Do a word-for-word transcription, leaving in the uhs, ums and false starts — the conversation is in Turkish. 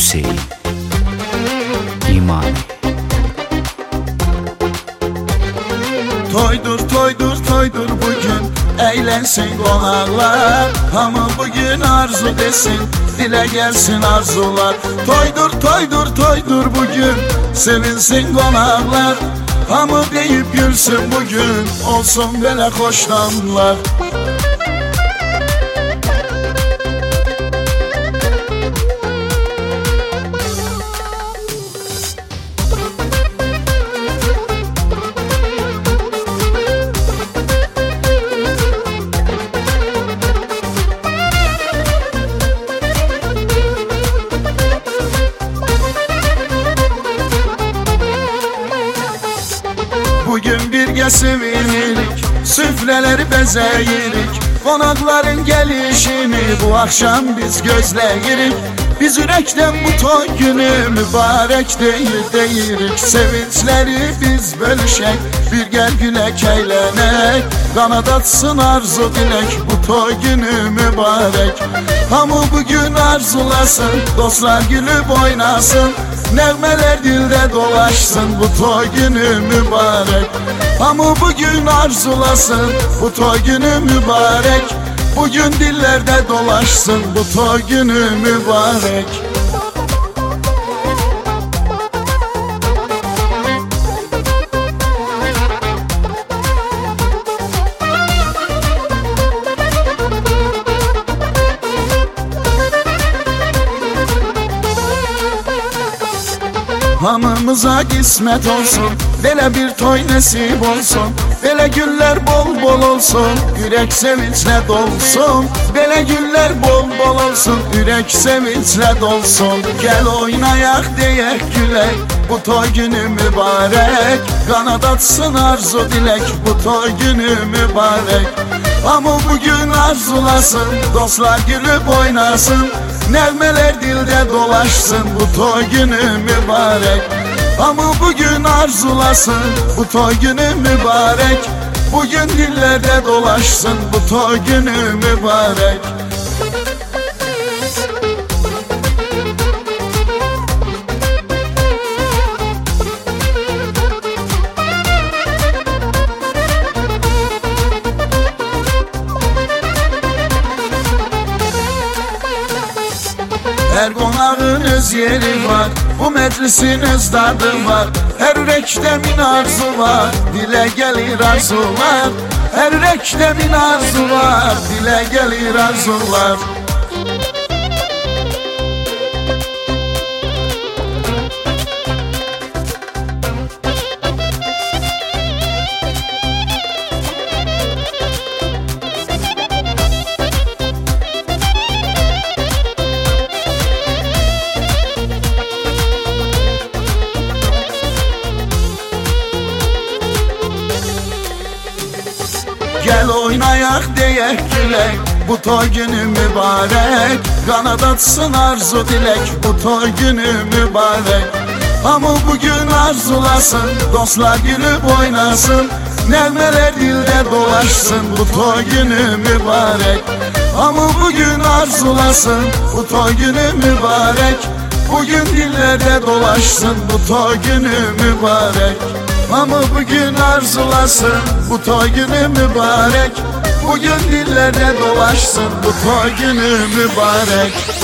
Hüseyin İmani. Toydur toydur toydur bugün, eğlensin konaklar. Hamı bugün arzu desin, dile gelsin arzular. Toydur toydur toydur bugün, sevinsin konaklar. Hamı deyip gülsün bugün, olsun böyle hoş damlar. Bugün birge sevinirik, süfreleri bezeyirik. Konakların gelişini bu akşam biz gözleyirik. Biz yürekten bu toy günü mübarek değil deyirik. Sevinçleri biz bölüşek, bir gel gülek eğlenek. Kanat atsın arzu dilek, bu toy günü mübarek. Hamı bugün arzulasın, dostlar gülüp oynasın. Nəğmələr dildə dolaşsın, bu toy günü mübarək. Hamı bugün arzulasın, bu toy günü mübarək. Bugün dillərdə dolaşsın, bu toy günü mübarək. Hamımıza qismət olsun, belə bir toy nəsib olsun. Belə günlər bol bol olsun, ürək sevinclə dolsun. Belə günlər bol bol olsun, ürək sevinclə dolsun. Gəl oynayaq deyək gülək, bu toy günü mübarək. Qanad atsın arzu dilək, bu toy günü mübarək. Hamı bugün arzulasın, dostlar gülüp oynasın. Nəğmələr dildə dolaşsın, bu toy günü mübarək. Hamı bugün arzulasın, bu toy günü mübarək. Bugün dillərdə dolaşsın, bu toy günü mübarək. Her konağın öz yeri var, bu meclisin öz dadı var. Her ürəkdə min arzu var, dilə gəlir arzular. Her ürəkdə min arzu var, dilə gəlir arzular. Gel oynayaq deyək gülək, bu toy günü mübarək. Qanad atsın arzu dilək, bu toy günü mübarək. Hamı bugün arzulasın, dostlar gülüp oynasın. Nəğmələr dildə dolaşsın, bu toy günü mübarək. Hamı bugün arzulasın, bu toy günü mübarək. Bugün dillərdə dolaşsın, bu toy günü mübarək. Hamı bugün arzulasın, bu toy günü mübarek. Bugün dillerde dolaşsın, bu toy günü mübarek.